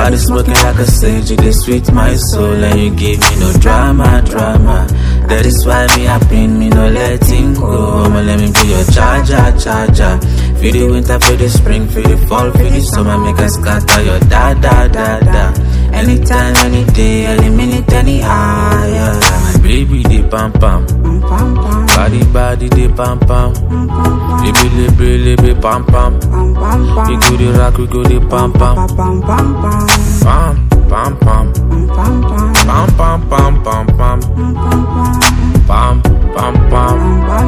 Body smoking like a sage, you sweet my soul, and you give me no drama. That is why me happy, me no letting go. I'ma let me be your charger. Feel the winter, feel the spring, feel the fall, feel the summer, make us scatter your da. Anytime, any day, any minute, any hour. My baby, they pam pam. Body, they pam pam. Baby, pam pam. We go the rock, we go the pam pam. Pam pam pam. Pam pam pam pam pam. Pam pam pam.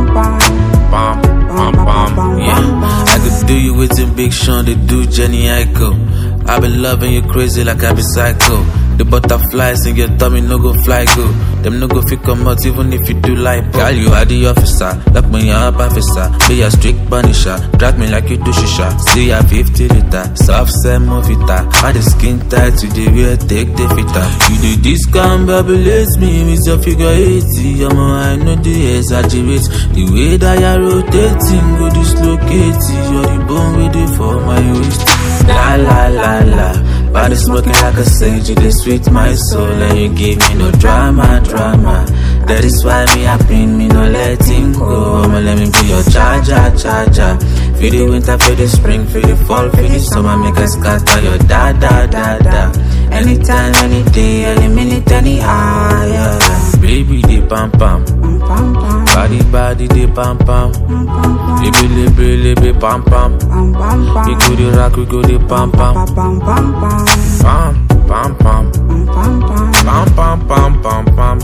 Pam. Yeah, I could do you with a Big Sean, they do Jenny Aiko. I been loving you crazy like I be psycho. The butterflies in your tummy no go fly go. Them no go fit come out even if you do like girl, you are the officer, lock me up officer. Be a strict punisher, drag me like you do shisha. See ya 50 liter, soft sell movita. By the skin tight to the real take the fitter. You do this can babylate me with your figure 80. I know the exaggerate. The way that you're rotating go dislocate. You're the bone with it for my waist. La. Body smoking like a sage, you sweet my soul, and you give me no drama. That is why me happy, me no letting go. I'ma let me be your charger. Feel the winter, feel the spring, feel the fall, feel the summer, make us scatter your da. Anytime, any day, any minute, any hour. Baby, they pam pam. Body, they pam pam. Baby, pam pam. We go the rock, we go the pam pam. Pam pam pam. Pam pam pam.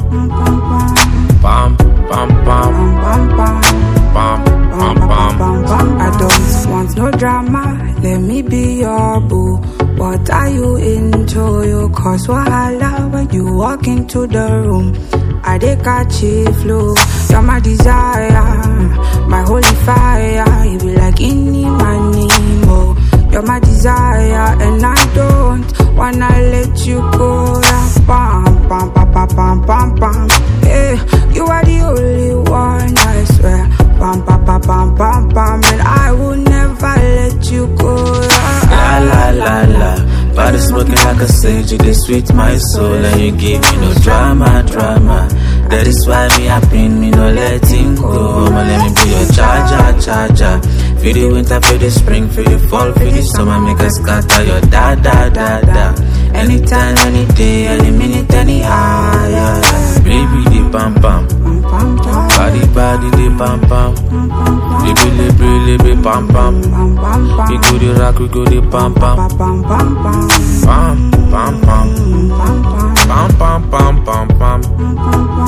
I don't want no drama, let me be your boo. What are you into? You cause wahala when you walk into the room. I dey catch a flow. You're my desire, my holy fire. You be like any Nemo. You're my desire, and I don't wanna let you go. Pam pam pam pam pam pam. Hey, you are the only one, I swear. Pam pam pam pam pam pam, and I will never let you go. La. Body smoking like a sage, you sweet my soul, and you give me no drama. That is why me happy, me no letting go. I'ma let me be your charger. Feel the winter, feel the spring, feel the fall, feel the summer, make us scatter your da. Anytime, any day, any minute, any hour. Baby, they pam pam. Body, they pam pam. Baby, pam pam. We go the rock, we go the pam pam. Pam pam pam. Pam pam pam pam.